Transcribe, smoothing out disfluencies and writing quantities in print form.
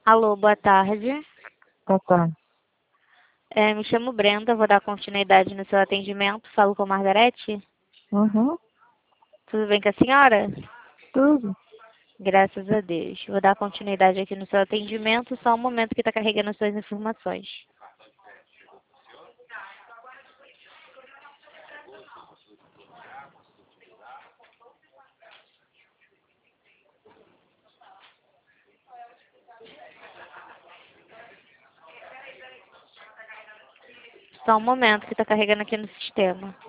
Alô, boa tarde. Tá. Me chamo Brenda, vou dar continuidade no seu atendimento. Falo com a Margarete. Uhum, Tudo bem com a senhora? tudo. Graças a Deus. Vou dar continuidade aqui no seu atendimento, só um momento que está carregando suas informações. Só um momento que está carregando aqui no sistema.